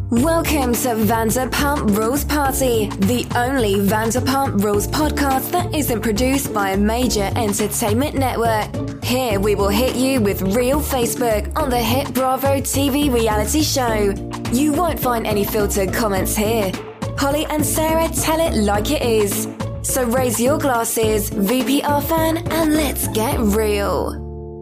Welcome to Vanderpump Rules Party, the only Vanderpump Rules podcast that isn't produced by a major entertainment network. Here we will hit you with real Facebook on the hit Bravo TV reality show. You won't find any filtered comments here. Holly and Sarah tell it like it is. So raise your glasses, VPR fan, and let's get real.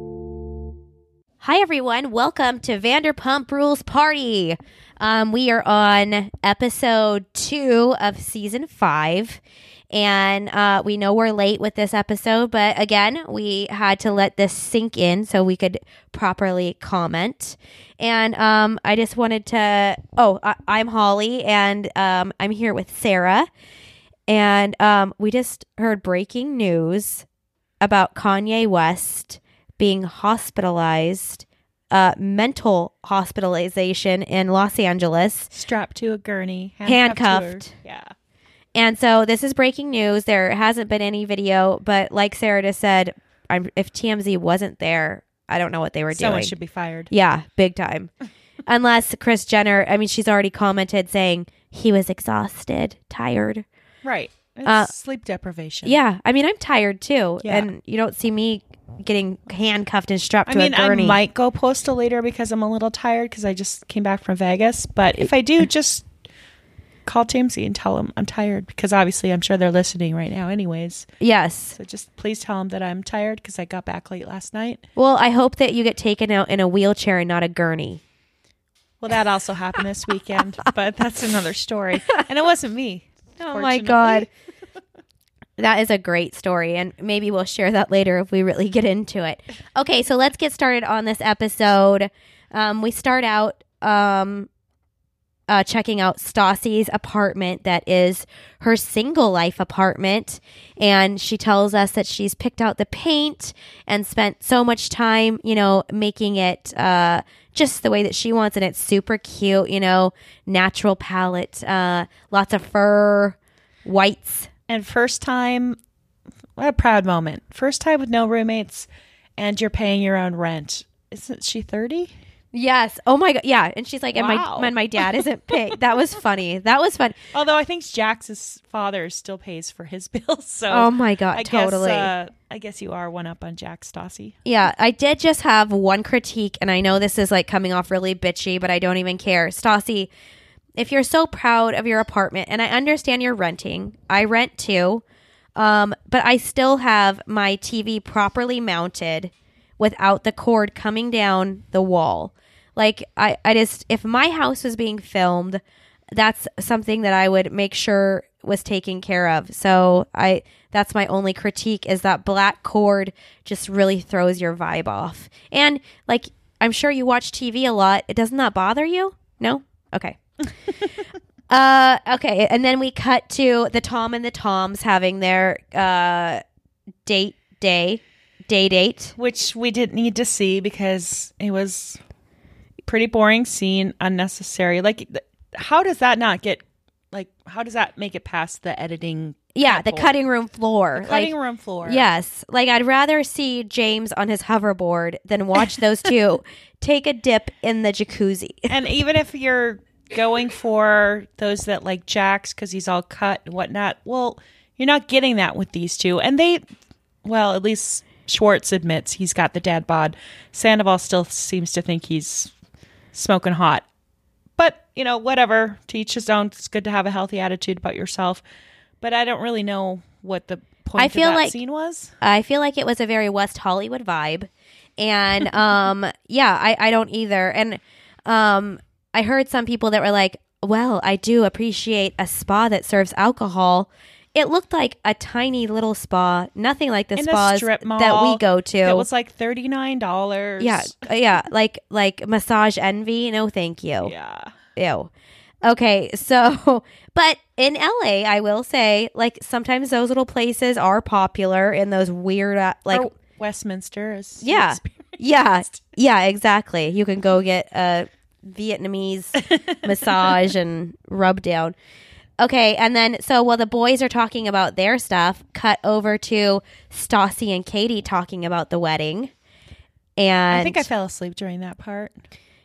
Hi, everyone. Welcome to Vanderpump Rules Party. We are on episode 2 of season 5, and we know we're late with this episode, but again, we had to let this sink in so we could properly comment. And I just wanted to, I'm Holly, and I'm here with Sarah, and we just heard breaking news about Kanye West being hospitalized, mental hospitalization in Los Angeles. Strapped to a gurney. Handcuffed. Yeah. And so this is breaking news. There hasn't been any video, but like Sarah just said, if TMZ wasn't there, I don't know what they were doing. Someone should be fired. Yeah, big time. Unless Kris Jenner, she's already commented saying he was exhausted, tired. Right. It's sleep deprivation. Yeah. I'm tired too. Yeah. And you don't see me getting handcuffed and strapped to a gurney. I might go postal later because I'm a little tired because I just came back from Vegas. But if I do, just call TMZ and tell them I'm tired because obviously I'm sure they're listening right now anyways. Yes. So just please tell them that I'm tired because I got back late last night. Well, I hope that you get taken out in a wheelchair and not a gurney. Well, that also happened this weekend, but that's another story. And it wasn't me. Oh my God. That is a great story, and maybe we'll share that later if we really get into it. Okay, so let's get started on this episode. We start out checking out Stassi's apartment that is her single life apartment, and she tells us that she's picked out the paint and spent so much time, making it just the way that she wants, and it's super cute, natural palette, lots of fur, whites. And first time, what a proud moment. First time with no roommates and you're paying your own rent. Isn't she 30? Yes. Oh my God. Yeah. And she's like, wow. and my dad isn't paying. That was funny. That was fun. Although I think Jax's father still pays for his bills. So oh my God. Totally. I guess you are one up on Jax, Stassi. Yeah. I did just have one critique, and I know this is like coming off really bitchy, but I don't even care. Stassi, if you're so proud of your apartment, and I understand you're renting, I rent too, but I still have my TV properly mounted without the cord coming down the wall. Like, I just, if my house was being filmed, that's something that I would make sure was taken care of. So that's my only critique, is that black cord just really throws your vibe off. And like, I'm sure you watch TV a lot. Doesn't that bother you? No? Okay. Okay, and then we cut to the Tom and the Toms having their date, which we didn't need to see because it was a pretty boring scene, unnecessary. Like, how does that not get, like, how does that make it past the editing? Yeah, the cutting room floor. Cutting room floor. Yes, like, I'd rather see James on his hoverboard than watch those two take a dip in the jacuzzi. And even if you're going for those that like Jax because he's all cut and whatnot, well, you're not getting that with these two. And at least Schwartz admits he's got the dad bod. Sandoval still seems to think he's smoking hot. But, whatever. To each his own. It's good to have a healthy attitude about yourself. But I don't really know what the point of that scene was. I feel like it was a very West Hollywood vibe. And, I don't either. And, I heard some people that were like, well, I do appreciate a spa that serves alcohol. It looked like a tiny little spa, nothing like the spas that we go to. It was like $39. Yeah, like Massage Envy. No, thank you. Yeah. Ew. Okay, so, but in LA, I will say, like, sometimes those little places are popular in those weird, or Westminster is. Yeah, exactly. You can go get a Vietnamese massage and rub down. Okay, and then while the boys are talking about their stuff, cut over to Stassi and Katie talking about the wedding. And I think I fell asleep during that part.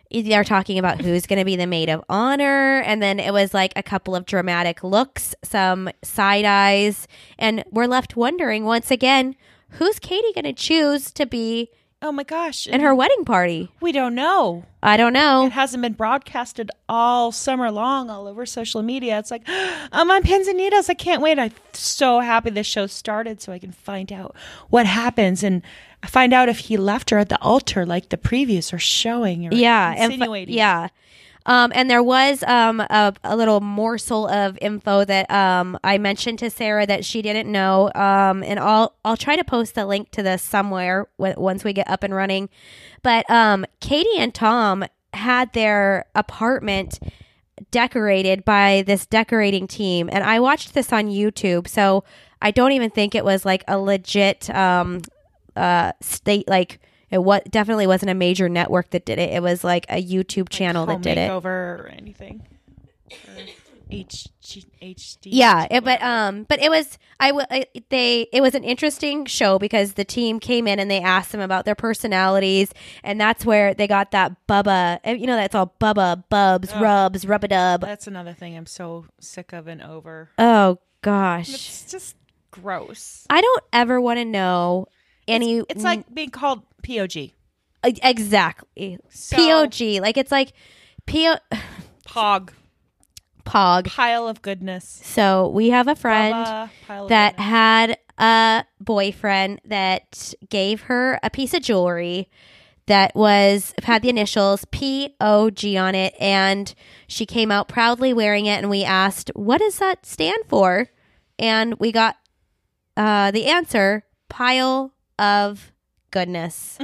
they're talking about who's going to be the maid of honor. And then it was like a couple of dramatic looks, some side eyes. And we're left wondering once again, who's Katie going to choose to be Oh my gosh. in her wedding party? We don't know. I don't know. It hasn't been broadcasted all summer long all over social media. It's like, I'm on pins and needles. I can't wait. I'm so happy this show started so I can find out what happens and find out if he left her at the altar like the previews are showing or insinuating. And there was a little morsel of info that I mentioned to Sarah that she didn't know. And I'll try to post a link to this somewhere once we get up and running. But Katie and Tom had their apartment decorated by this decorating team. And I watched this on YouTube. So I don't even think it was like a legit state, like it definitely wasn't a major network that did it. It was like a YouTube channel that did it. Makeover or anything. Or HD. Yeah, but it was it was an interesting show because the team came in and they asked them about their personalities, and that's where they got that Bubba. That's all Bubba, Bubs, Rubs, Rub-a-dub. That's another thing I'm so sick of and over. Oh gosh, It's just gross. I don't ever want to know any. It's like being called POG. Exactly. So- POG. Like it's like Pog. Pile of goodness. So we have a friend Bubba, pile of that goodness. had a boyfriend that gave her a piece of jewelry that had the initials POG on it, and she came out proudly wearing it, and we asked, what does that stand for? And we got the answer, pile of goodness.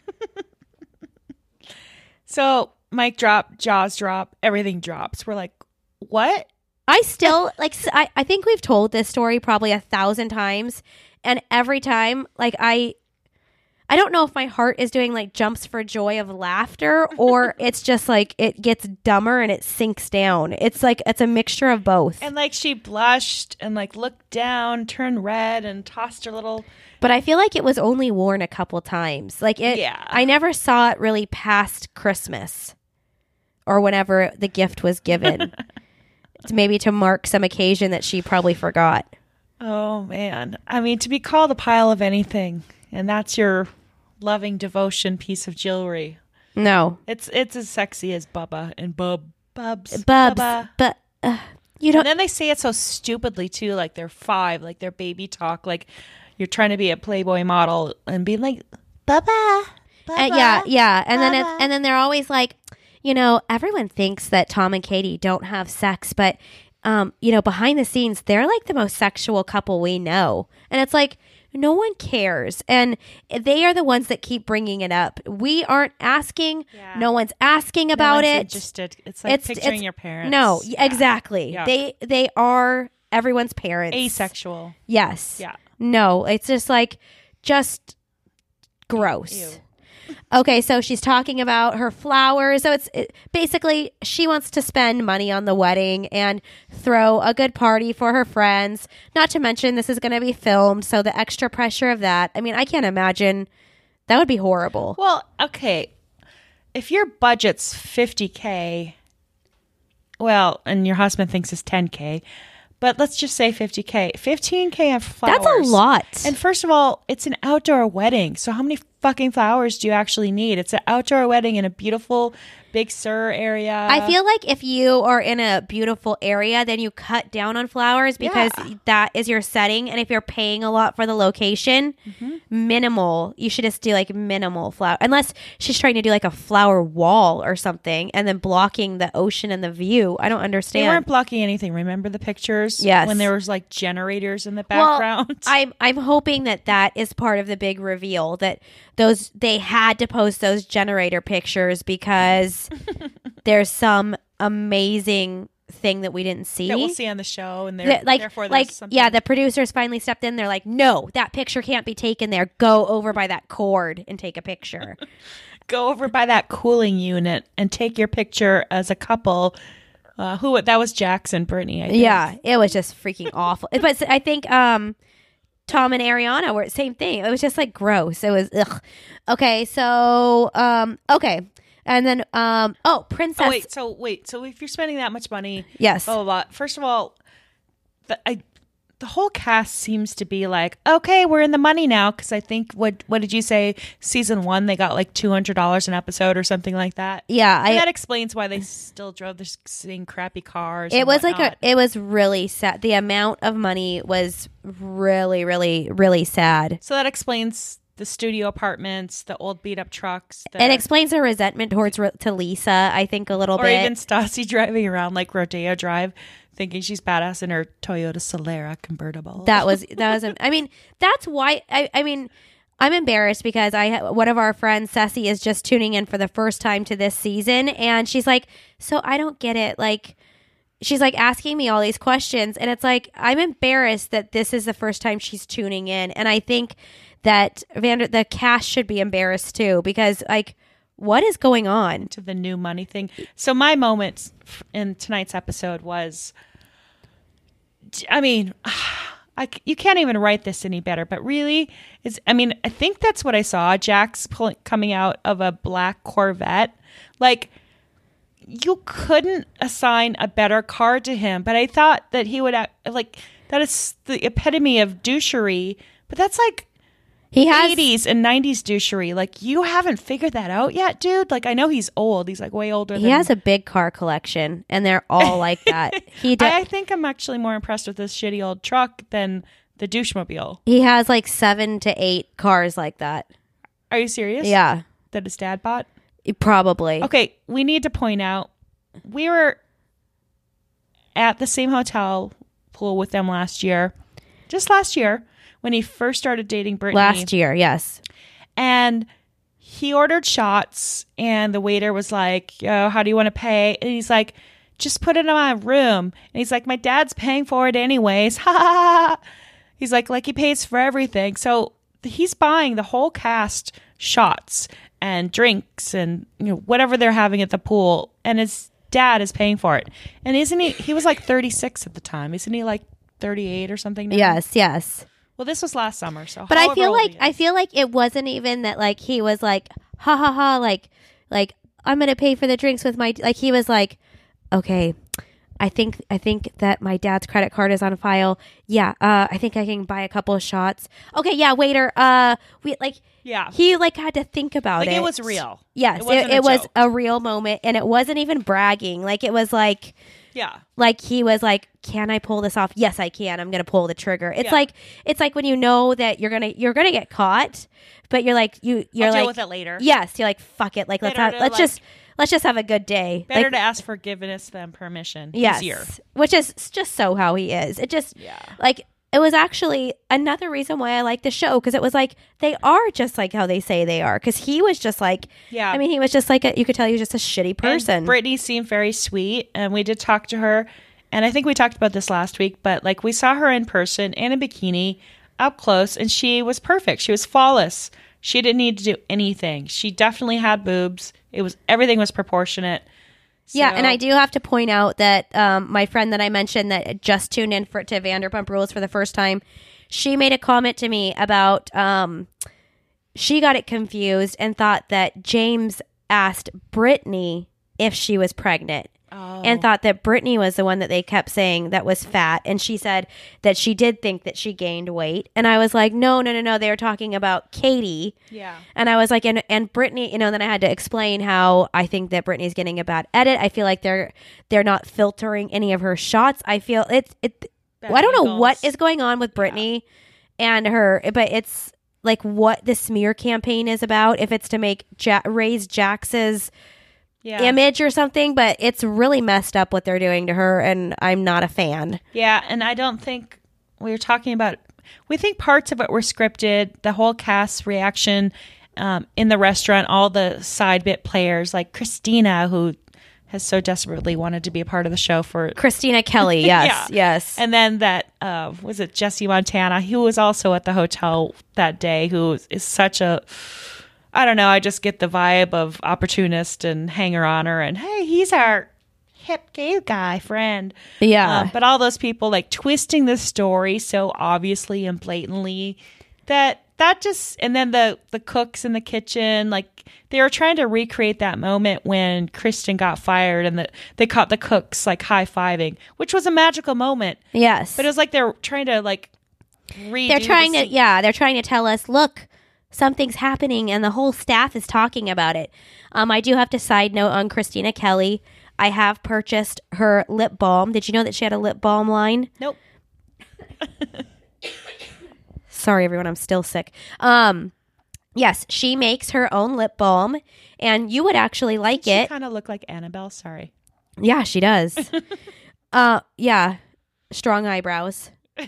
So mic drop, jaws drop, everything drops. We're like, what? I still I think we've told this story probably 1,000 times, and every time I don't know if my heart is doing like jumps for joy of laughter or it's just like it gets dumber and it sinks down. It's like it's a mixture of both. And like she blushed and like looked down, turned red, and tossed her little. But I feel like it was only worn a couple times. Like it, Yeah. I never saw it really past Christmas or whenever the gift was given. It's maybe to mark some occasion that she probably forgot. Oh man, I mean, to be called a pile of anything, and that's your loving devotion piece of jewelry. No, It's as sexy as Bubba and Bubs. Bubs, Bubba. but you don't. And then they say it so stupidly too, like they're 5, like their baby talk, like you're trying to be a Playboy model and be like, Bubba. Yeah, and then they're always like, everyone thinks that Tom and Katie don't have sex, but behind the scenes, they're like the most sexual couple we know, and it's like no one cares, and they are the ones that keep bringing it up. We aren't asking. Yeah. No one's asking about it. Interested. It's like picturing your parents. No, Yeah. exactly. Yeah. They are everyone's parents. Asexual. Yes. Yeah. No, it's just gross. Ew. Okay, so she's talking about her flowers. So basically she wants to spend money on the wedding and throw a good party for her friends. Not to mention this is going to be filmed, so the extra pressure of that. I mean, I can't imagine. That would be horrible. Well, okay. If your budget's $50K, well, and your husband thinks it's $10K, but let's just say $50K. $15K of flowers. That's a lot. And first of all, it's an outdoor wedding. So how many fucking flowers do you actually need? It's an outdoor wedding in a beautiful Big Sur area. I feel like if you are in a beautiful area, then you cut down on flowers because that is your setting. And if you're paying a lot for the location, minimal. You should just do like minimal flower. Unless she's trying to do like a flower wall or something and then blocking the ocean and the view. I don't They understand. weren't blocking anything. Remember the pictures? Yes. When there was like generators in the background? Well, I'm hoping that is part of the big reveal that they had to post those generator pictures because there's some amazing thing that we didn't see. that we'll see on the show. And therefore there's something. Yeah, the producers finally stepped in. They're like, no, that picture can't be taken there. Go over by that cord and take a picture. Go over by that cooling unit and take your picture as a couple. That was Jackson, Brittany, I think. Yeah, it was just freaking awful. But I think Tom and Ariana were same thing. It was just like gross. It was ugh. Okay, so okay. And then, Princess. Wait. So if you're spending that much money, Yes. blah, blah, blah. First of all, the whole cast seems to be like, okay, we're in the money now. Because I think, what did you say? Season 1, they got like $200 an episode or something like that. Yeah. And that explains why they still drove the same crappy cars. It was it was really sad. The amount of money was really, really, really sad. So that explains the studio apartments, the old beat up trucks. It explains her resentment towards to Lisa, I think, a little or bit. Or even Stassi driving around like Rodeo Drive, thinking she's badass in her Toyota Solera convertible. That was. I mean, that's why. I mean, I'm embarrassed because one of our friends, Ceci, is just tuning in for the first time to this season, and she's like, "So I don't get it." Like, she's like asking me all these questions, and it's like I'm embarrassed that this is the first time she's tuning in, and I think that the cast should be embarrassed too because like. What is going on? To the new money thing. So my moment in tonight's episode was, I mean, you can't even write this any better, but really, I think that's what I saw. Jax coming out of a black Corvette. Like, you couldn't assign a better car to him, but I thought that he would, like, that is the epitome of douchery, but that's like, he has 80s and 90s douchery. Like, you haven't figured that out yet, dude? Like, I know he's old. He's like way older. He has a big car collection, and they're all like that. I think I'm actually more impressed with this shitty old truck than the douchemobile. He has like 7 to 8 cars like that. Are you serious? Yeah. That his dad bought? Probably. Okay, we need to point out, we were at the same hotel pool with them just last year, when he first started dating Brittany. Last year, yes. And he ordered shots, and the waiter was like, "Yo, how do you want to pay?" And he's like, "Just put it in my room." And he's like, "My dad's paying for it anyways." Ha ha ha. He's like he pays for everything. So he's buying the whole cast shots and drinks and whatever they're having at the pool, and his dad is paying for it. And isn't he was like 36 at the time. Isn't he like 38 or something now? Yes. Well, this was last summer, so. But I feel like it wasn't even that. Like he was like, ha ha ha, like I'm gonna pay for the drinks with my. Like he was like, okay, I think that my dad's credit card is on file. Yeah, I think I can buy a couple of shots. Okay, yeah, waiter. He like had to think about it. It was real. Yes, it was a real moment, and it wasn't even bragging. Like it was like. Yeah. Like he was like, "Can I pull this off?" "Yes, I can. I'm going to pull the trigger." It's like when you know that you're going to get caught, but you're like I'll deal with it later. Yes, you're like, "Fuck it. Like let's just have a good day." Better like, to ask forgiveness than permission. Yes. Easier. Which is just so how he is. It just like it was actually another reason why I like the show, because it was like they are just like how they say they are. Because he was just like, I mean, he was just like you could tell he was just a shitty person. And Brittany seemed very sweet, and we did talk to her, and I think we talked about this last week. But like we saw her in person in a bikini, up close, and she was perfect. She was flawless. She didn't need to do anything. She definitely had boobs. Everything was proportionate. So. Yeah, and I do have to point out that my friend that I mentioned that just tuned in to Vanderpump Rules for the first time, she made a comment to me about she got it confused and thought that James asked Brittany if she was pregnant. And thought that Brittany was the one that they kept saying that was fat. And she said that she did think that she gained weight. And I was like, no. They were talking about Katie. Yeah. And I was like, and Brittany, then I had to explain how I think that Brittany's getting a bad edit. I feel like they're not filtering any of her shots. I feel I don't know what is going on with Brittany and her, but it's like what the smear campaign is about. If it's to make raise Jax's image or something, but it's really messed up what they're doing to her, and I'm not a fan. Yeah, and I don't think we think parts of it were scripted. The whole cast reaction in the restaurant, all the side bit players like Christina, who has so desperately wanted to be a part of the show for Christina Kelly. Yes, yes. And then that was it Jesse Montana, who was also at the hotel that day, who is such a, I don't know, I just get the vibe of opportunist and hanger-oner, and hey, he's our hip gay guy friend. Yeah. But all those people like twisting the story so obviously and blatantly that that just, and then the cooks in the kitchen, like they were trying to recreate that moment when Kristen got fired and they caught the cooks like high-fiving, which was a magical moment. Yes. But it was like they're trying to like redo they're trying to tell us, look, something's happening and the whole staff is talking about it. I do have to side note on Christina Kelly. I have purchased her lip balm. Did you know that she had a lip balm line? Nope. Sorry, everyone. I'm still sick. Yes, she makes her own lip balm, and you would actually like She it. kind of look like Annabelle. Sorry. Yeah, she does. Yeah, strong eyebrows.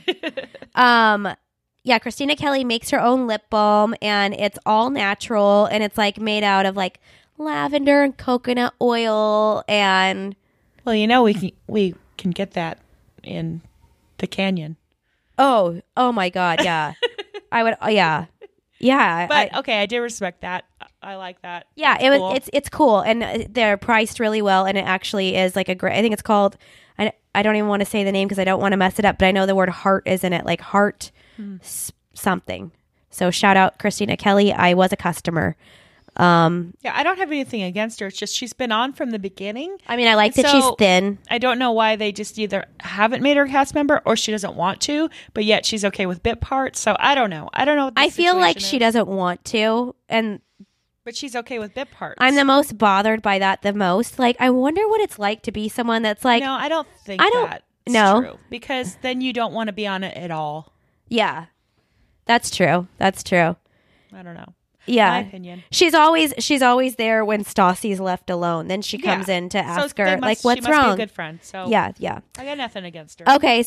Yeah, Christina Kelly makes her own lip balm, and it's all natural, and it's like made out of like lavender and coconut oil, and Well, we can get that in the canyon. oh my God, yeah, I would, yeah. But okay, I do respect that. I like that. Yeah, That's cool. it's cool, and they're priced really well, and it actually is like a great. I think it's called. I don't even want to say the name because I don't want to mess it up, but I know the word heart is in it, like heart something. So shout out Christina Kelly. I was a customer. Yeah, I don't have anything against her. It's just she's been on from the beginning. I mean, I like And that she's so thin. I don't know why they just either haven't made her a cast member or she doesn't want to, but yet she's okay with bit parts. So I don't know. I don't know. What the I feel like situation she is, doesn't want to, and but she's okay with bit parts. I'm the most bothered by that. The most, like, I wonder what it's like to be someone that's like, No, I don't think I don't- that's no. true because then you don't want to be on it at all. yeah, that's true. That's true. I don't know. Yeah. My opinion. She's always there when Stassi's left alone. Then she comes in to ask her, like, what's she must wrong? Be a good friend. So Yeah. I got nothing against her. Okay,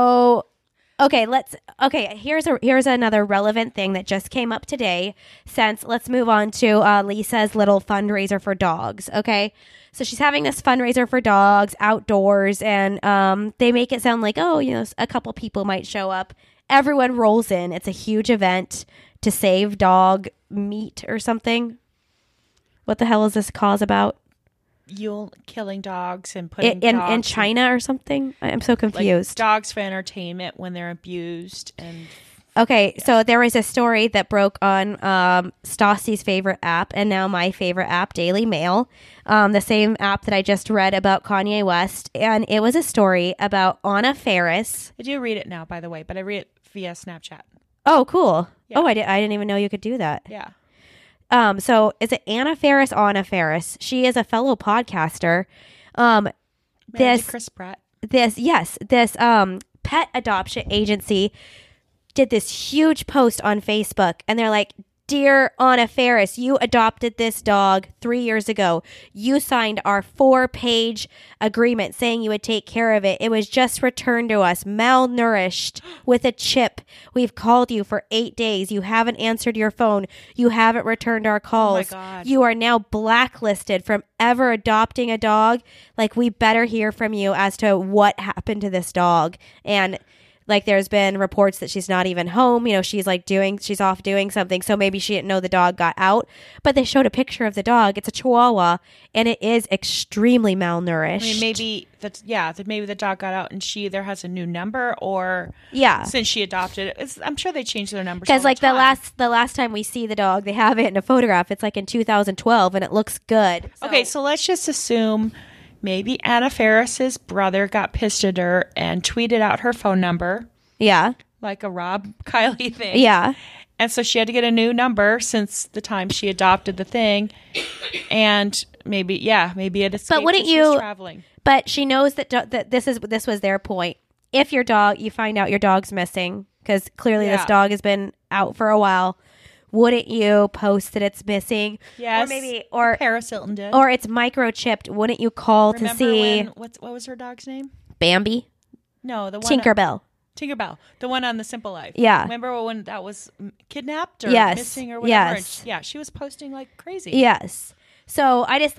here's another relevant thing that just came up today. Let's move on to Lisa's little fundraiser for dogs. Okay, so she's having this fundraiser for dogs outdoors, and they make it sound like, oh, a couple people might show up. Everyone rolls in. It's a huge event to save dog meat or something. What the hell is this cause about? You'll killing dogs and putting In dogs China or something? I'm so like confused. dogs for entertainment when they're abused and Okay, so there was a story that broke on Stassi's favorite app and now my favorite app, Daily Mail, the same app that I just read about Kanye West. And it was a story about Anna Faris. I do read it now, by the way, but I read it via Snapchat. Oh, cool. Yeah. Oh, I didn't even know you could do that. Yeah. So is it Anna Faris? Anna Faris. She is a fellow podcaster. Married to This Chris Pratt. this pet adoption agency did this huge post on Facebook, and they're like, dear Anna Faris, you adopted this dog 3 years ago. You signed our 4-page agreement saying you would take care of it. It was just returned to us, malnourished, with a chip. We've called you for 8 days. You haven't answered your phone. You haven't returned our calls. God. You are now blacklisted from ever adopting a dog. Like, we better hear from you as to what happened to this dog. And like, there's been reports that she's not even home. She's off doing something. So maybe she didn't know the dog got out. But they showed a picture of the dog. It's a Chihuahua, and it is extremely malnourished. I mean, maybe maybe the dog got out and she either has a new number or Yeah. since she adopted it. I'm sure they changed their numbers. Because all like the time. the last time we see the dog, they have it in a photograph. It's like in 2012, and it looks good. Okay, so let's just assume maybe Anna Faris's brother got pissed at her and tweeted out her phone number, Yeah. like a Rob Kiley thing. Yeah. And so she had to get a new number since the time she adopted the thing. And maybe it escaped wouldn't as she was you- traveling. But she knows that this was their point. If you find out your dog's missing, because clearly this Yeah. dog has been out for a while, wouldn't you post that it's missing? Yes. Or maybe or Paris Hilton did. or it's microchipped. Wouldn't you call Remember to see what was her dog's name? Bambi? No, the one Tinkerbell. Tinkerbell, the one on The Simple Life. Yeah. Remember when that was kidnapped or Yes. missing or whatever? Yes. And yeah, she was posting like crazy. Yes. So I just thought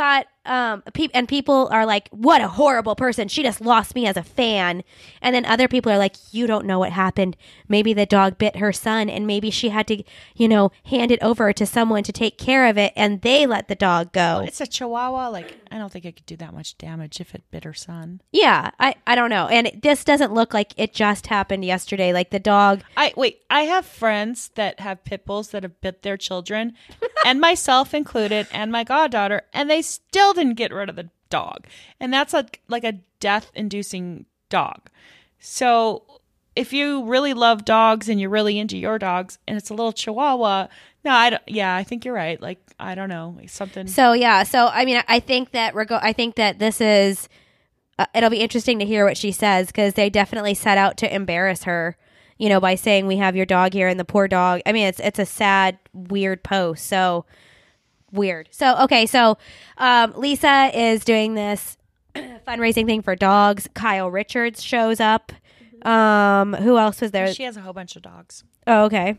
people are like, what a horrible person. She just lost me as a fan. And then other people are like, you don't know what happened. Maybe the dog bit her son and maybe she had to, hand it over to someone to take care of it and they let the dog go. It's a Chihuahua. Like, I don't think it could do that much damage if it bit her son. Yeah, I don't know. And this doesn't look like it just happened yesterday. Like the dog. I have friends that have pit bulls that have bit their children and myself included and my goddaughter, and they still didn't get rid of the dog. And that's like a death-inducing dog. So if you really love dogs and you're really into your dogs and it's a little Chihuahua, no, I think you're right. Like, I don't know, something. So, yeah. So, I mean, I think that this is, it'll be interesting to hear what she says because they definitely set out to embarrass her, by saying we have your dog here and the poor dog. I mean, it's a sad, weird post. So weird. So, okay. So, Lisa is doing this fundraising thing for dogs. Kyle Richards shows up. Who else was there? She has a whole bunch of dogs. Oh, okay.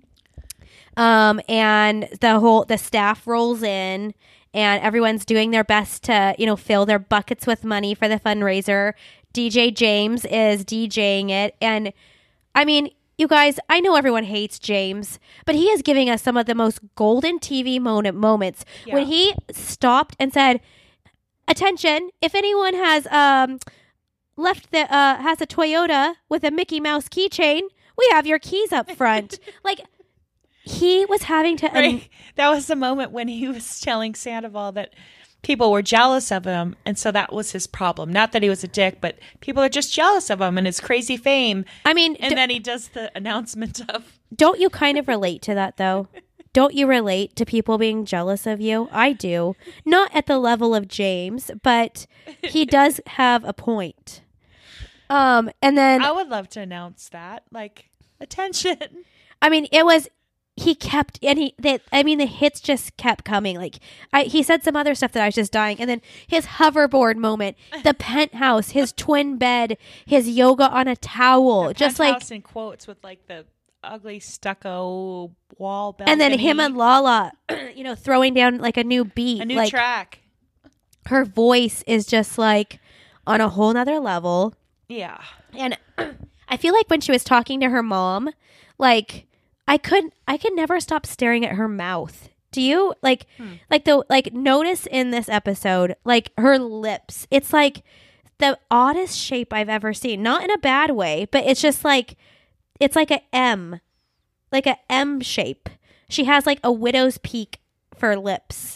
And the staff rolls in and everyone's doing their best to, fill their buckets with money for the fundraiser. DJ James is DJing it. And I mean, you guys, I know everyone hates James, but he is giving us some of the most golden TV moments when he stopped and said, attention, if anyone has, has a Toyota with a Mickey Mouse keychain, we have your keys up front. Like, he was having to... Right. That was the moment when he was telling Sandoval that people were jealous of him, and so that was his problem. Not that he was a dick, but people are just jealous of him and his crazy fame. I mean... And then he does the announcement of... Don't you kind of relate to that, though? Don't you relate to people being jealous of you? I do. Not at the level of James, but he does have a point. And then... I would love to announce that. Like, attention. I mean, it was... He kept, and the hits just kept coming. Like, he said some other stuff that I was just dying. And then his hoverboard moment, the penthouse, his twin bed, his yoga on a towel. The just penthouse like... in quotes with like the ugly stucco wall balcony. And then him and Lala, throwing down like a new beat. A new like, track. Her voice is just like on a whole nother level. Yeah. And I feel like when she was talking to her mom, like... I could never stop staring at her mouth. Do you notice in this episode, like her lips, it's like the oddest shape I've ever seen. Not in a bad way, but it's just like, it's like a M shape. She has like a widow's peak for lips.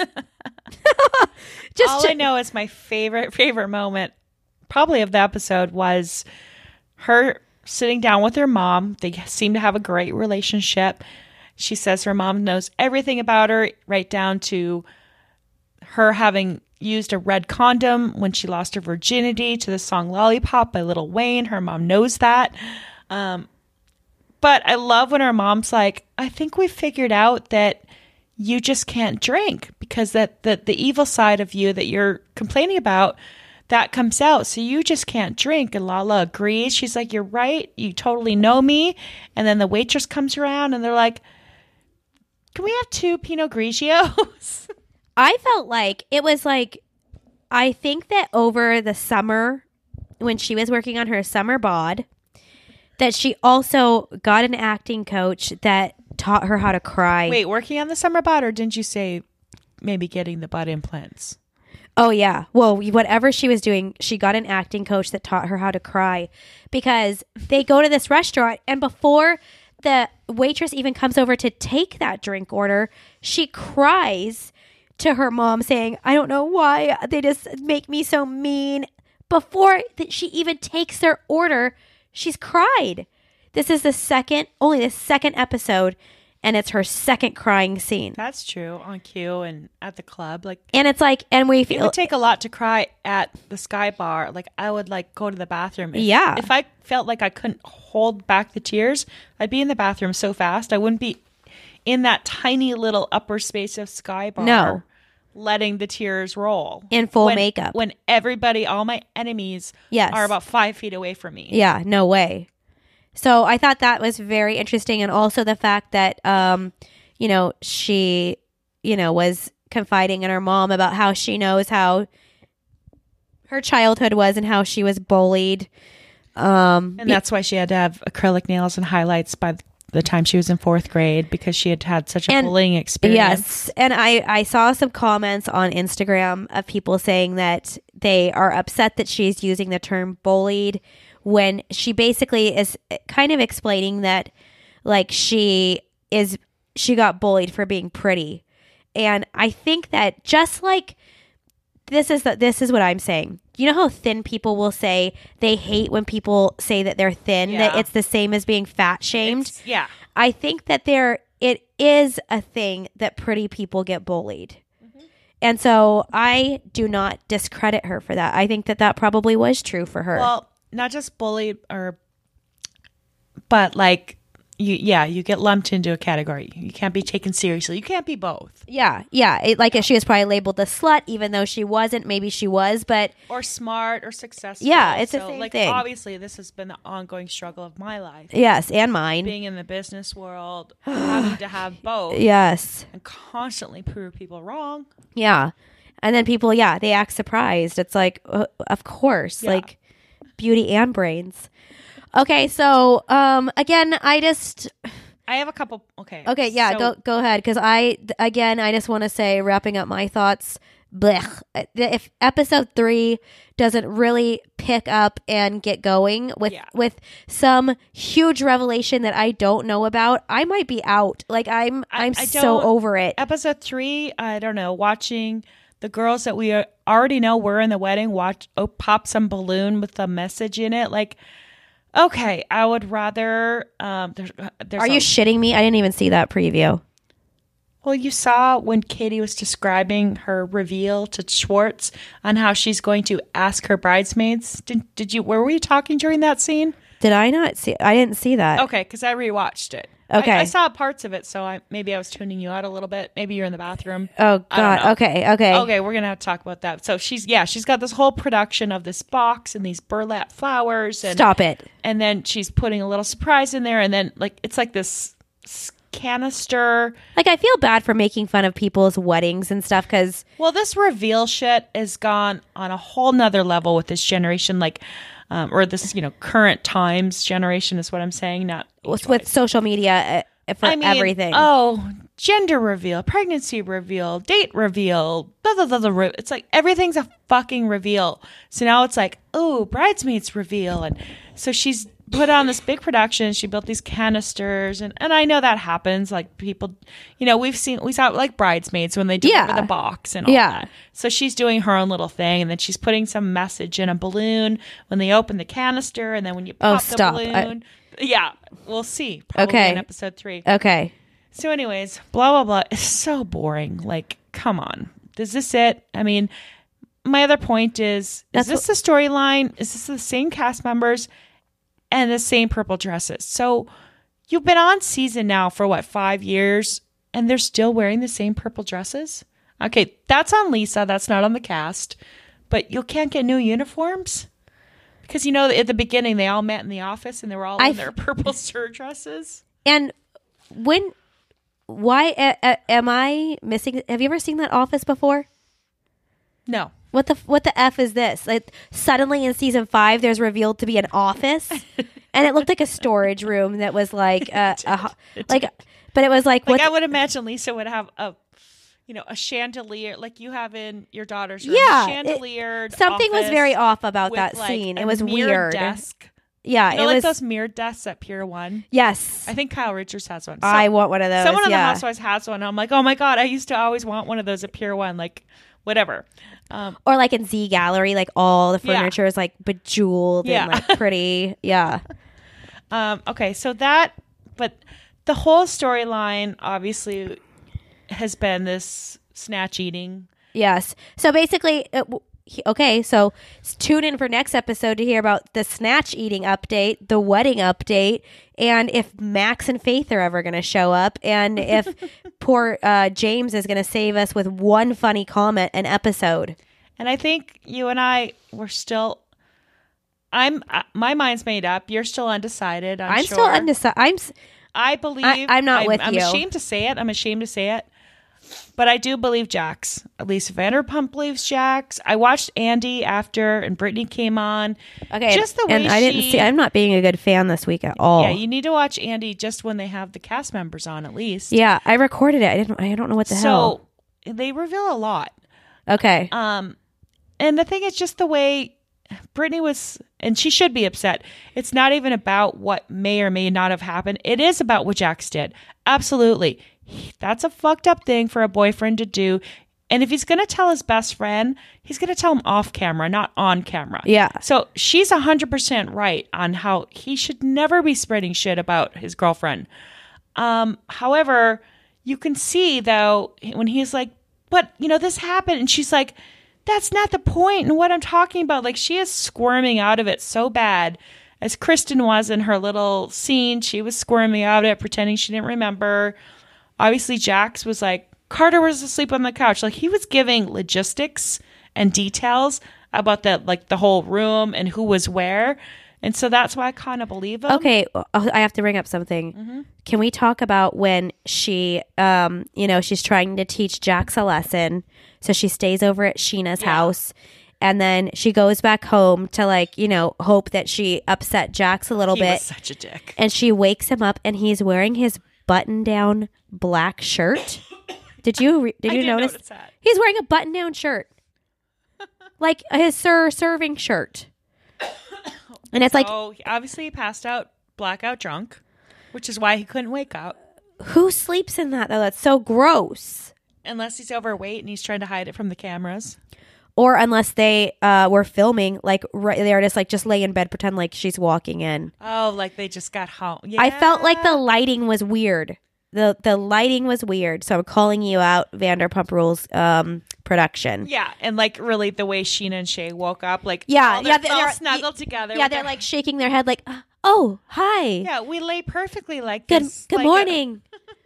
All I know is my favorite moment probably of the episode was her sitting down with her mom. They seem to have a great relationship. She says her mom knows everything about her, right down to her having used a red condom when she lost her virginity to the song Lollipop by Lil Wayne. Her mom knows that. But I love when her mom's like, I think we figured out that you just can't drink because that the evil side of you that you're complaining about, that comes out. So you just can't drink. And Lala agrees. She's like, you're right. You totally know me. And then the waitress comes around and they're like, can we have 2 Pinot Grigios? I felt like it was like, I think that over the summer when she was working on her summer bod, that she also got an acting coach that taught her how to cry. Wait, working on the summer bod, or didn't you say maybe getting the butt implants? Oh, yeah. Well, whatever she was doing, she got an acting coach that taught her how to cry because they go to this restaurant and before the waitress even comes over to take that drink order, she cries to her mom saying, I don't know why they just make me so mean. Before she even takes their order, she's cried. This is only the second episode. And it's her second crying scene. That's true. On cue and at the club. And it's like, and we feel... It would take a lot to cry at the Sky Bar. Like, I would, go to the bathroom. If I felt like I couldn't hold back the tears, I'd be in the bathroom so fast. I wouldn't be in that tiny little upper space of Sky Bar. No. Letting the tears roll. In full makeup. When everybody, all my enemies, are about 5 feet away from me. Yeah, no way. So I thought that was very interesting. And also the fact that, she, was confiding in her mom about how she knows how her childhood was and how she was bullied. And that's why she had to have acrylic nails and highlights by the time she was in 4th grade, because she had had such a bullying experience. Yes. And I saw some comments on Instagram of people saying that they are upset that she's using the term bullied when she basically is kind of explaining that like she got bullied for being pretty. And I think that just like this is what I'm saying. You know how thin people will say they hate when people say that they're thin, that it's the same as being fat shamed? Yeah. I think that it is a thing that pretty people get bullied. Mm-hmm. And so I do not discredit her for that. I think that probably was true for her. Well, not just bullied but like, you get lumped into a category. You can't be taken seriously. You can't be both. Yeah. If she was probably labeled a slut, even though she wasn't. Maybe she was, but or smart or successful. Yeah, it's the same thing. Obviously, this has been the ongoing struggle of my life. Yes, and mine. Being in the business world, having to have both. Yes, and constantly prove people wrong. Yeah, and then people, they act surprised. It's like, of course, like beauty and brains. Okay, so again, I have a couple. Okay, yeah, so, go ahead, because I just want to say, wrapping up my thoughts. Blech. If episode 3 doesn't really pick up and get going with some huge revelation that I don't know about, I might be out. Like I'm so over it. Episode 3, I don't know. Watching the girls that we already know were in the wedding pop some balloon with a message in it, like. Okay, I would rather. Are you shitting me? I didn't even see that preview. Well, you saw when Katie was describing her reveal to Schwartz on how she's going to ask her bridesmaids. Did you? Were we talking during that scene? Did I not see? I didn't see that. Okay, because I rewatched it. Okay, I saw parts of it, so maybe I was tuning you out a little bit. Maybe you're in the bathroom. Oh God. Okay. We're gonna have to talk about that. So she's got this whole production of this box and these burlap flowers. And, stop it. And then she's putting a little surprise in there, and then it's like this canister. Like, I feel bad for making fun of people's weddings and stuff because this reveal shit has gone on a whole nother level with this generation. Like. Or this, current times generation is what I'm saying. Not with social media for everything. Oh, gender reveal, pregnancy reveal, date reveal. Blah, blah, blah, blah. It's like everything's a fucking reveal. So now it's like, oh, bridesmaids reveal, and so she's put on this big production. She built these canisters, and I know that happens. Like people, we saw like bridesmaids when they do it with a box and all that. So she's doing her own little thing, and then she's putting some message in a balloon when they open the canister, and then when you pop the balloon, we'll see. Probably in episode 3. Okay. So, anyways, blah blah blah. It's so boring. Like, come on, is this it? I mean, my other point is this the storyline? Is this the same cast members? And the same purple dresses. So you've been on season now for 5 years, and they're still wearing the same purple dresses? Okay, that's on Lisa. That's not on the cast. But you can't get new uniforms? Because, at the beginning, they all met in the office, and they were all in their purple sur dresses. And why am I missing? Have you ever seen that office before? No. What the F is this? Like, suddenly in season 5, there's revealed to be an office, and it looked like a storage room that was like but it was like I would imagine Lisa would have a chandelier like you have in your daughter's room. Yeah, chandelier. Something was very off about that scene. It was weird. Desk. Yeah, it was those mirrored desks at Pier 1. Yes, I think Kyle Richards has one. I want one of those. Someone on the Housewives has one. I'm like, oh my God, I used to always want one of those at Pier 1. Like, whatever. Or like in Z Gallery, like all the furniture is like bejeweled and like pretty. Yeah. Okay, so but the whole storyline obviously has been this snatch eating. Yes. So basically, so tune in for next episode to hear about the snatch eating update, the wedding update, and if Max and Faith are ever going to show up, and if poor James is going to save us with one funny comment an episode. And I think you and I were still. My mind's made up. You're still undecided. I'm sure. Still undecided. I believe. I'm not with you. I'm ashamed to say it. But I do believe Jax. At least Vanderpump believes Jax. I watched Andy after, and Brittany came on. Okay, just the way and I didn't see. I'm not being a good fan this week at all. Yeah, you need to watch Andy just when they have the cast members on, at least. Yeah, I recorded it. I don't know what the hell. So they reveal a lot. Okay. And the thing is just the way Brittany was, and she should be upset. It's not even about what may or may not have happened. It is about what Jax did. Absolutely. That's a fucked up thing for a boyfriend to do. And if he's going to tell his best friend, he's going to tell him off camera, not on camera. Yeah. So she's 100% right on how he should never be spreading shit about his girlfriend. However, you can see, though, when he's like, but, this happened. And she's like, that's not the point and what I'm talking about. Like, she is squirming out of it so bad. As Kristen was in her little scene, she was squirming out of it, pretending she didn't remember. Obviously, Jax was like, Carter was asleep on the couch. Like, he was giving logistics and details about the whole room and who was where. And so that's why I kind of believe him. Okay, I have to bring up something. Mm-hmm. Can we talk about when she, she's trying to teach Jax a lesson. So she stays over at Sheena's house. And then she goes back home to hope that she upset Jax a little bit. He was such a dick. And she wakes him up and he's wearing his button-down black shirt. Did you notice that? He's wearing a button-down shirt. Like his serving shirt. And it's obviously he passed out blackout drunk, which is why he couldn't wake up. Who sleeps in that though? That's so gross. Unless he's overweight and he's trying to hide it from the cameras. Or unless they were filming, they're just lay in bed, pretend like she's walking in. Oh, like they just got home. Yeah. I felt like the lighting was weird. The lighting was weird. So I'm calling you out, Vanderpump Rules production. Yeah, and really the way Sheena and Shay woke up, they're snuggled together. Yeah, they're shaking their head like, oh, hi. Yeah, we lay perfectly like good, this. Good morning.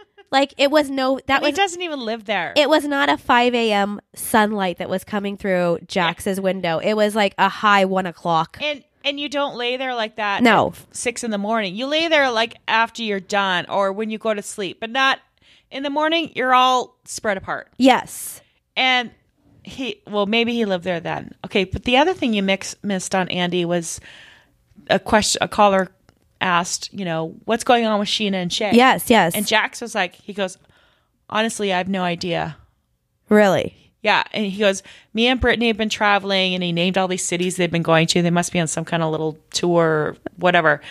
It was he doesn't even live there. It was not a 5 a.m. sunlight that was coming through Jax's window. It was like a high 1 o'clock. And you don't lay there like that no. at 6 a.m. You lay there after you're done or when you go to sleep, but not in the morning. You're all spread apart. Yes. And maybe he lived there then. Okay, but the other thing you missed on Andy was a caller asked, what's going on with Sheena and Shay? Yes. And Jax was like, he goes, honestly, I have no idea. Really? Yeah. And he goes, me and Brittany have been traveling, and he named all these cities they've been going to. They must be on some kind of little tour or whatever.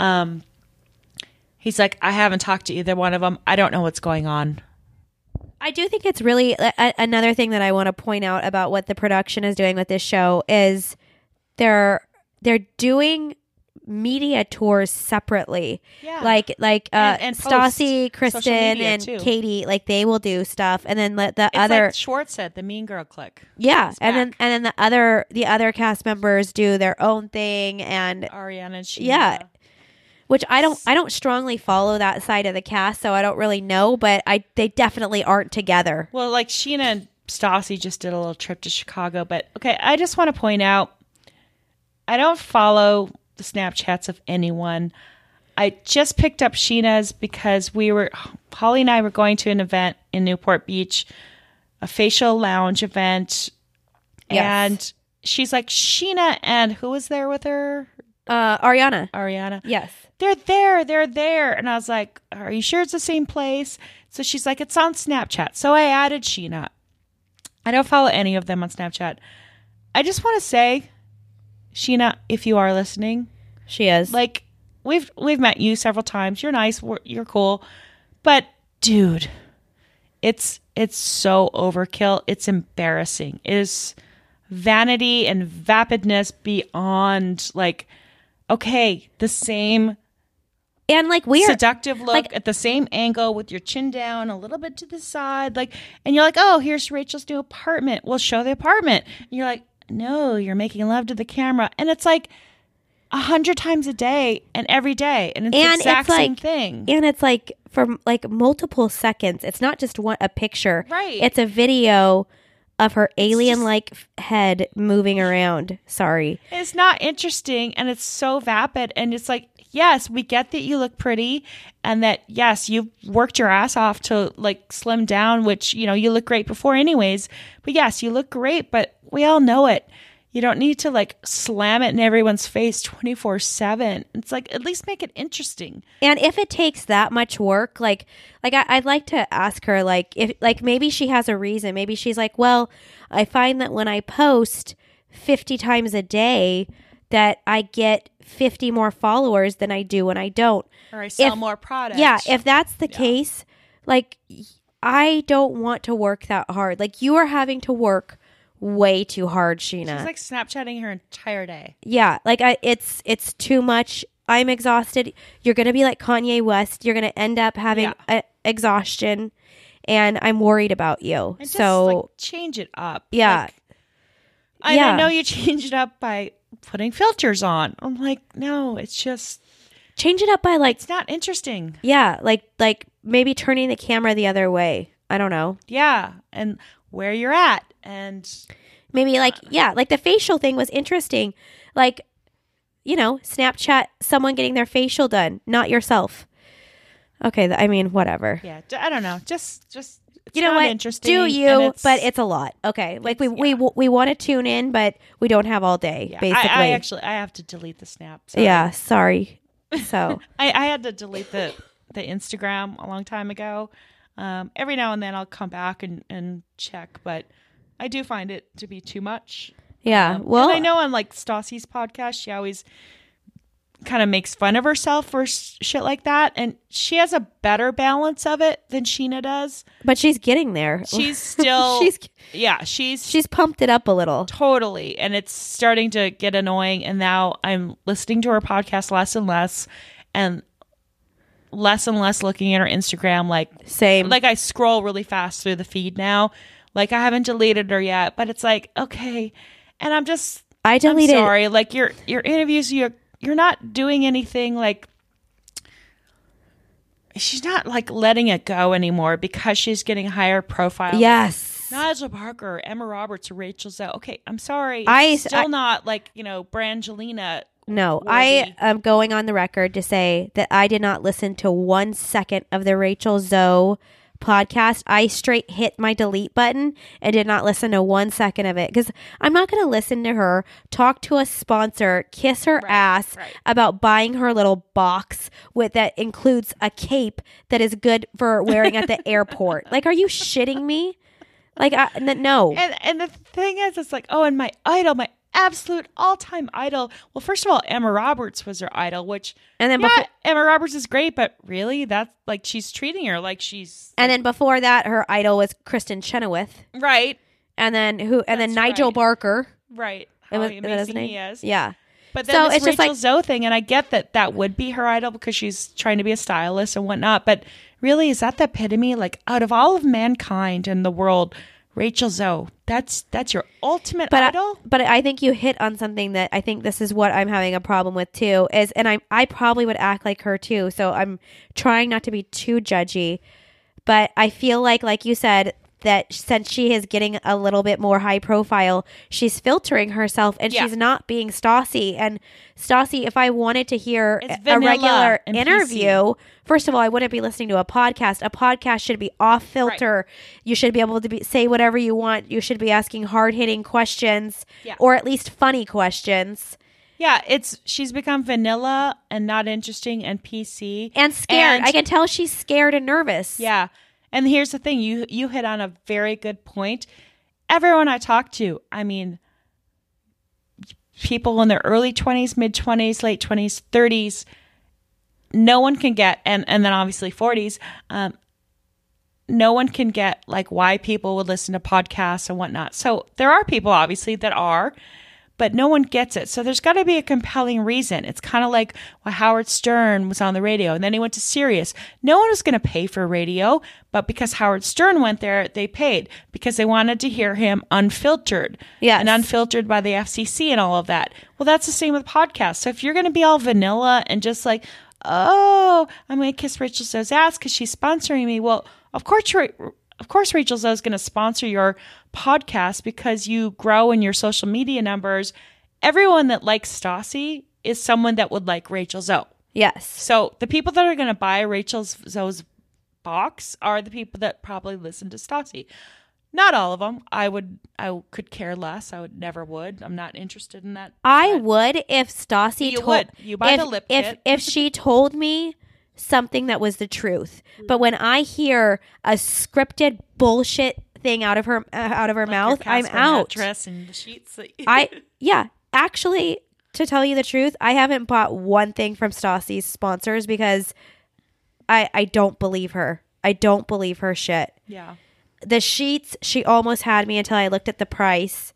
He's like, I haven't talked to either one of them. I don't know what's going on. I do think it's really another thing that I want to point out about what the production is doing with this show is they're doing media tours separately. Yeah. And Stassi, Kristen, and too. Katie, they will do stuff, and then let the it's other like Schwartz said, the Mean Girl clique. Yeah, and then the other cast members do their own thing, and Ariana and Sheena. Yeah. Which I don't strongly follow that side of the cast, so I don't really know, but they definitely aren't together. Well, Sheena and Stassi just did a little trip to Chicago, but okay, I just want to point out, I don't follow the Snapchats of anyone. I just picked up Sheena's because Holly and I were going to an event in Newport Beach, a facial lounge event, yes. And she's like, Sheena and who was there with her? Ariana. Yes. They're there. And I was like, are you sure it's the same place? So she's like, it's on Snapchat. So I added Sheena. I don't follow any of them on Snapchat. I just want to say, Sheena, if you are listening. She is. We've met you several times. You're nice. You're cool. But, dude, it's so overkill. It's embarrassing. It is vanity and vapidness beyond, okay, the same and weird seductive look at the same angle with your chin down a little bit to the side, and you're like, oh, here's Rachel's new apartment. We'll show the apartment. And you're like, no, you're making love to the camera, and it's 100 times a day and every day, and it's the exact same thing. And it's for multiple seconds. It's not just a picture, right? It's a video of her alien-like head moving around. Sorry. It's not interesting, and it's so vapid, and it's yes, we get that you look pretty and that, yes, you've worked your ass off to like slim down, which, you know, you look great before anyways. But yes, you look great, but we all know it. You don't need to like slam it in everyone's face 24/7. It's like, at least make it interesting. And if it takes that much work, I'd like to ask her, like, if like maybe she has a reason. Maybe she's like, well, I find that when I post 50 times a day, that I get 50 more followers than I do when I don't. Or I sell more products. Yeah, if that's the case, like, I don't want to work that hard. Like, you are having to work way too hard, Sheena. She's like Snapchatting her entire day. Yeah, like it's too much. I'm exhausted. You're going to be like Kanye West. You're going to end up having exhaustion, and I'm worried about you. And so just, like, change it up. Yeah. Like, I know you change it up by putting filters on. I'm like, no, it's just change it up by like, it's not interesting. Yeah, like maybe turning the camera the other way. I don't know. Yeah, and where you're at, and maybe like like the facial thing was interesting. Like, you know, Snapchat someone getting their facial done, not yourself. Okay, I mean, whatever. Yeah, I don't know. Just it's you know not what? interesting. Do you? But it's a lot. Okay, like we want to tune in, but we don't have all day. Yeah, basically, I have to delete the Snap. Sorry. Yeah, sorry. So I had to delete the Instagram a long time ago. Every now and then I'll come back and check, but I do find it to be too much. Yeah, well, and I know on like Stassi's podcast, she always kind of makes fun of herself for shit like that, and she has a better balance of it than Sheena does. But she's getting there. She's still she's pumped it up a little. Totally, and it's starting to get annoying. And now I'm listening to her podcast less and less looking at her Instagram. Like, same. Like, I scroll really fast through the feed now. Like, I haven't deleted her yet, but it's like, okay. And I'm sorry. Like, your interviews, you're not doing anything. Like, she's not like letting it go anymore because she's getting higher profile. Yes. Nigel Barker, Emma Roberts, or Rachel Zoe. Okay, I'm sorry. It's still not like, you know, Brangelina. No, worthy. I am going on the record to say that I did not listen to 1 second of the Rachel Zoe podcast. I straight hit my delete button and did not listen to 1 second of it because I'm not going to listen to her talk to a sponsor, kiss her ass about buying her little box that includes a cape that is good for wearing at the airport. Like, are you shitting me? Like, no. And the thing is, it's like, oh, and my idol, my absolute all-time idol. Well, first of all, Emma Roberts was her idol, which, and then Emma Roberts is great, but really, that's like, she's treating her like she's. And then before that, her idol was Kristen Chenoweth, right? And then Nigel Barker, right? How amazing he is. Yeah. But then it's Rachel Zoe thing, and I get that would be her idol because she's trying to be a stylist and whatnot. But really, is that the epitome? Like, out of all of mankind in the world, Rachel Zoe, that's your ultimate idol? But I think you hit on something that I think this is what I'm having a problem with too, and I probably would act like her too, so I'm trying not to be too judgy, but I feel like you said, that since she is getting a little bit more high profile, she's filtering herself and she's not being Stassi. And Stassi, if I wanted to hear a regular interview, PC. First of all, I wouldn't be listening to a podcast. A podcast should be off filter. Right. You should be able to say whatever you want. You should be asking hard-hitting questions or at least funny questions. Yeah, she's become vanilla and not interesting and PC. And scared. I can tell she's scared and nervous. Yeah. And here's the thing, you hit on a very good point. Everyone I talk to, I mean, people in their early 20s, mid-20s, late 20s, 30s, no one can get, and then obviously 40s, no one can get like why people would listen to podcasts and whatnot. So there are people obviously that are, but no one gets it. So there's got to be a compelling reason. It's kind of like when Howard Stern was on the radio and then he went to Sirius. No one was going to pay for radio, but because Howard Stern went there, they paid because they wanted to hear him unfiltered. Yes. And unfiltered by the FCC and all of that. Well, that's the same with podcasts. So if you're going to be all vanilla and just like, oh, I'm going to kiss Rachel Zoe's ass because she's sponsoring me. Well, of course, Rachel Zoe is going to sponsor your podcast because you grow in your social media numbers. Everyone that likes Stassi is someone that would like Rachel Zoe. Yes. So the people that are going to buy Rachel Zoe's box are the people that probably listen to Stassi. Not all of them. I could care less. I never would. I'm not interested in that. I would if Stassi You told. would. You buy the lip kit. If she told me something that was the truth. But when I hear a scripted bullshit thing out of her mouth, I'm out. Dress and the sheets. Actually, to tell you the truth, I haven't bought one thing from Stassi's sponsors because I don't believe her. I don't believe her shit. Yeah. The sheets, she almost had me until I looked at the price.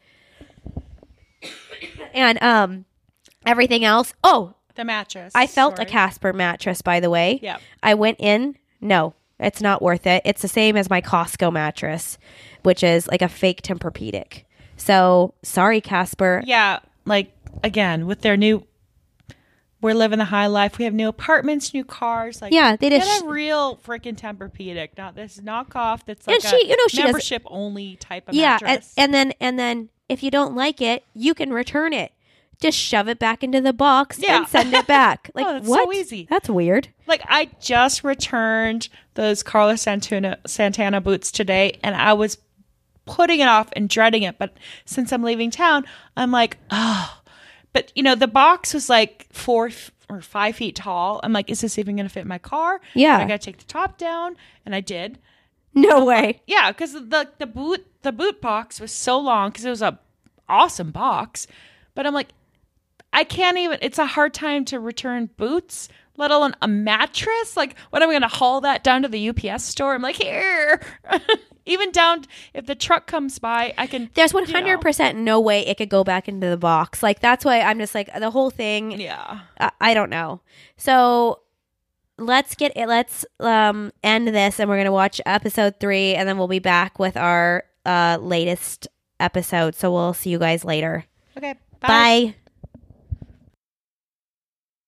And everything else. Oh, the mattress. I felt a Casper mattress, by the way. Yeah. I went in. No, it's not worth it. It's the same as my Costco mattress, which is like a fake Tempur-Pedic. So sorry, Casper. Yeah. Like, again, with their new, we're living the high life. We have new apartments, new cars. Like, yeah, they just get a real freaking Tempur-Pedic, not this knockoff that's like she membership only type of mattress. And then if you don't like it, you can return it. Just shove it back into the box and send it back. Like, that's what? so easy. That's weird. Like, I just returned those Carlos Santana boots today, and I was putting it off and dreading it. But since I'm leaving town, I'm like, oh. But, the box was like 4 or 5 feet tall. I'm like, is this even going to fit in my car? Yeah. I got to take the top down. And I did. No way. Yeah, because the boot box was so long because it was a awesome box. But I'm like, I can't even, it's a hard time to return boots, let alone a mattress. Like, what am I going to haul that down to the UPS store? I'm like, here. Even down, if the truck comes by, I can. There's 100% no way it could go back into the box. Like, that's why I'm just like, the whole thing. Yeah. I don't know. So let's end this, and we're going to watch episode 3, and then we'll be back with our latest episode. So we'll see you guys later. Okay. Bye.